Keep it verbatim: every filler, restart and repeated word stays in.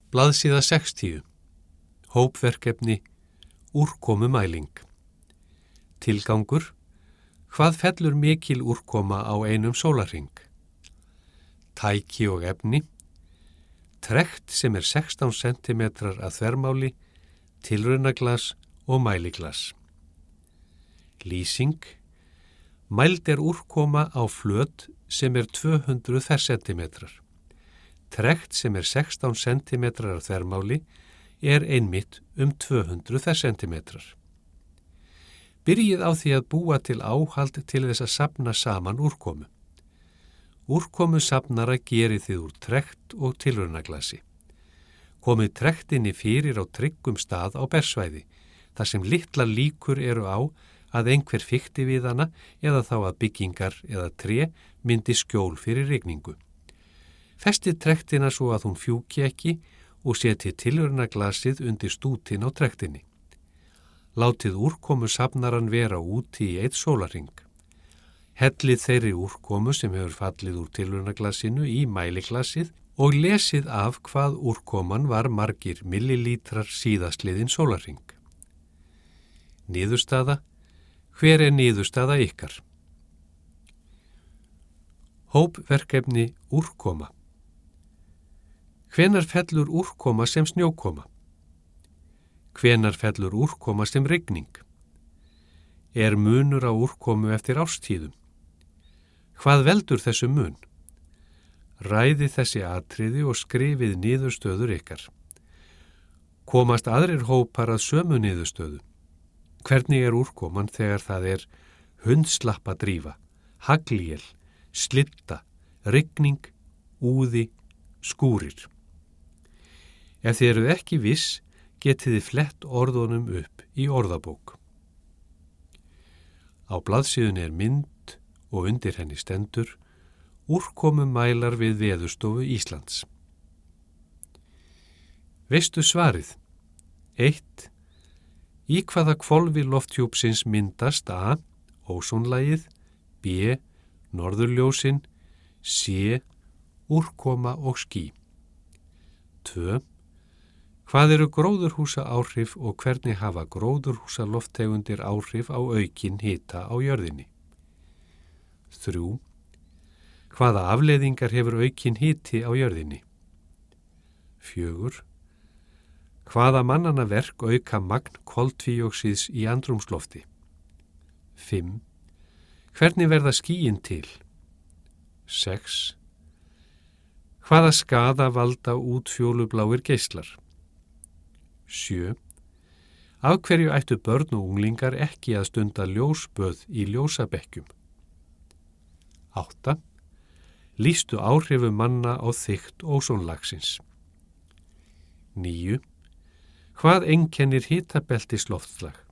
Blaðsíða sextíu. Hópverkefni Úrkomumæling. Tilgangur: hvað fellur mikil úrkoma á einum sólarhring? Tæki og efni: trekt sem er sextán sentimetrar að þvermáli, tilraunaglas og mæliglas. Lýsing: mæld er úrkoma á flöt sem er tvö hundruð fersentímetrar. Trekt sem er sextán sentimetrar að þvermáli er einmitt um tvö hundruð fersentímetrar. Byrjið á því að búa til áhald til þess að safna saman úrkomu. Úrkomu safnara gerið þið úr trekt og tilraunaglasi. Komið trektinni fyrir á tryggum stað á bersvæði, þar sem litlar líkur eru á að einhver fikti við hana eða þá að byggingar eða tré myndi skjól fyrir rigningu. Festið trektina svo að hún fjúki ekki og setið tilraunaglasið undir stútin á trektinni. Látið úrkomu safnaran vera úti í einn sólarhring. Hellið þeirri úrkomu sem hefur fallið úr tilraunaglasinu í mæliglasið og lesið af hvað úrkoman var margir millilítrar síðastliðin sólarhring. Niðurstaða: hver er niðurstaða ykkar? Hópverkefni Úrkoma. Hvenær fellur úrkoma sem snjókoma? Hvenær fellur úrkoma sem rigning? Er munur á úrkomu eftir árstíðum? Hvað veldur þessu mun? Ræði þessi atriði og skrifið niðurstöður ykkar. Komast aðrir hópar að sömu niðurstöðu? Hvernig er úrkoman þegar það er hundslappadrífa, haglél, slitta, rigning, úði, skúrir? Ef þið eruð ekki viss, getið þið flett orðunum upp í orðabók. Á blaðsíðunni er mynd og undir henni stendur Úrkomumælar við Veðurstofu Íslands. Veistu svarið? eitt. Í hvaða hvolfi lofthjúpsins myndast a. ósonlagið, b. norðurljósin, c. úrkoma og ský. tvö. Hvað eru gróðurhúsa áhrif og hvernig hafa gróðurhúsa lofttegundir áhrif á aukinn hita á jörðinni? þrjú. Hvaða afleiðingar hefur aukinn hiti á jörðinni? fjögur. Hvaða mannanna verk auka magn koltvíoxíðs í andrúmslofti? fimm. Hvernig verða skýin til? sex. Hvaða skaða valda útfjólubláir geislar? sjö. Af hverju ættu börn og unglingar ekki að stunda ljósböð í ljósabekkjum? átta. Lýstu áhrifum manna á þykkt ósonlagsins. níu. Hvað einkennir hitabeltisloftslag?